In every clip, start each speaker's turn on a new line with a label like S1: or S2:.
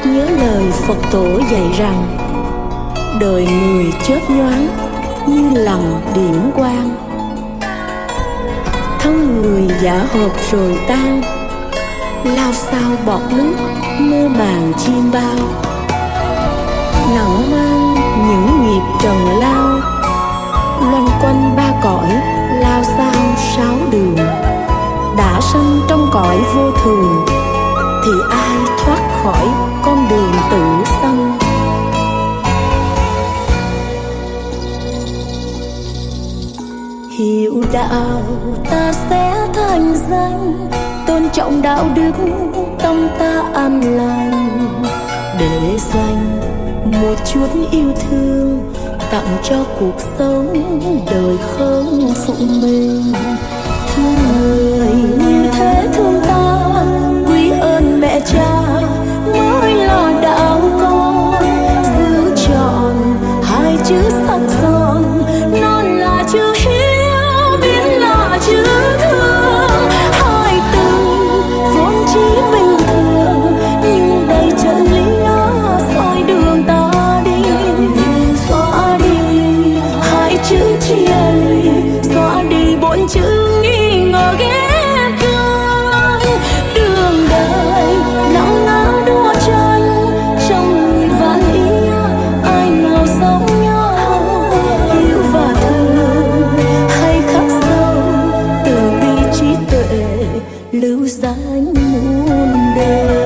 S1: nhớ lời Phật tổ dạy rằng đời người chớp nhoáng như lằn điểm quang, thân người giả hợp rồi tan, lao sao bọt nước mơ màng chim bao. Nặng mang những nghiệp trần lao, loanh quanh ba cõi lao sao sáu đường. Đã sanh trong cõi vô thường thì ai thoát khỏi con đường tử sanh. Hiểu đạo ta sẽ thành danh, tôn trọng đạo đức tâm ta an lành. Để dành một chút yêu thương tặng cho cuộc sống đời không phụ mình. Thương người như thế thương ta, quý ơn mẹ cha mới là đạo con. Giữ trọn hai chữ sắc son, non là chữ hiếu, biến là chữ thương. Hai từ vốn chỉ bình thường nhưng đầy chân lý soi đường ta đi. Xóa đi hai chữ chia ly, xóa đi bốn chữ nghi ngờ ghét gớm. Đường đời nắng ngã đua tranh, trong người vạn ý ai nào giống nhau. Hiếu và thương hay khắc sâu, từ bi trí tuệ lưu danh muôn đời.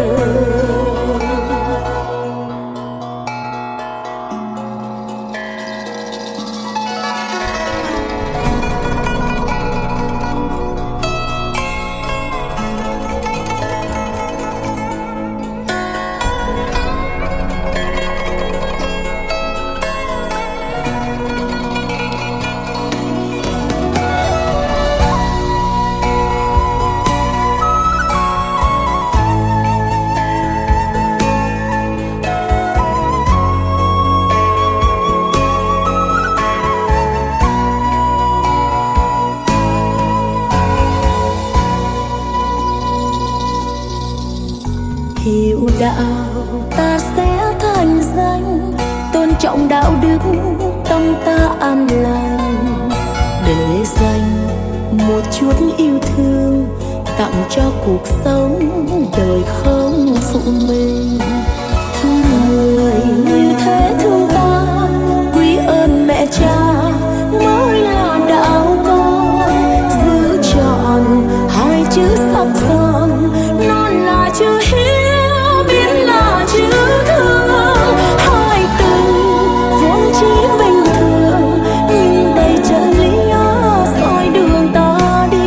S1: Hiểu đạo ta sẽ thành danh, tôn trọng đạo đức tâm ta an lành. Để dành một chút yêu thương tặng cho cuộc sống đời không phụ mình. Thương người như thế thương ta, quý ơn mẹ cha mới là đạo con. Giữ trọn hai chữ sắc son, non là chữ hiếu, biến là chữ thương. Hai từ vốn chỉ bình thường nhưng đầy chân lý soi đường ta đi.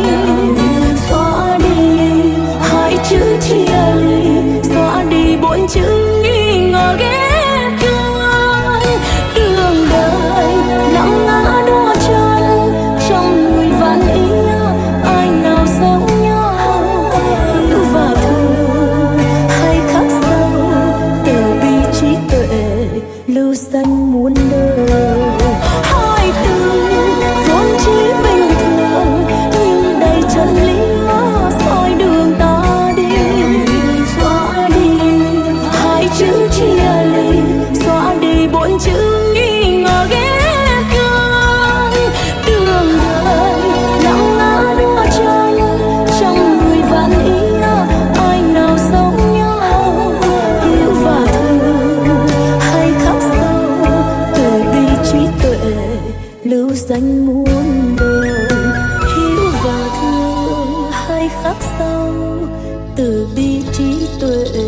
S1: Xóa đi hai chữ chia ly, xóa đi bốn chữ nghi ngờ ghét gớm. Đường đời nắng ngã đua chân, trong người vạn ý ai nào giống nhau. Hiếu và thương hay khắc sâu, từ bi trí tuệ lưu danh muôn đời. Hai từ vốn chỉ bình thường nhưng đầy chân lý soi đường ta đi. Xóa đi hai chữ chia ly, xóa đi bốn chữ nghi ngờ ghét gớm. Đường đời nắng ngã đua tranh, trong người vạn ý ai nào giống nhau. Hiếu và thương hay khắc sâu, từ bi trí tuệ lưu danh muôn đời. Hiếu và thương hay khắc sâu, từ bi trí tuệ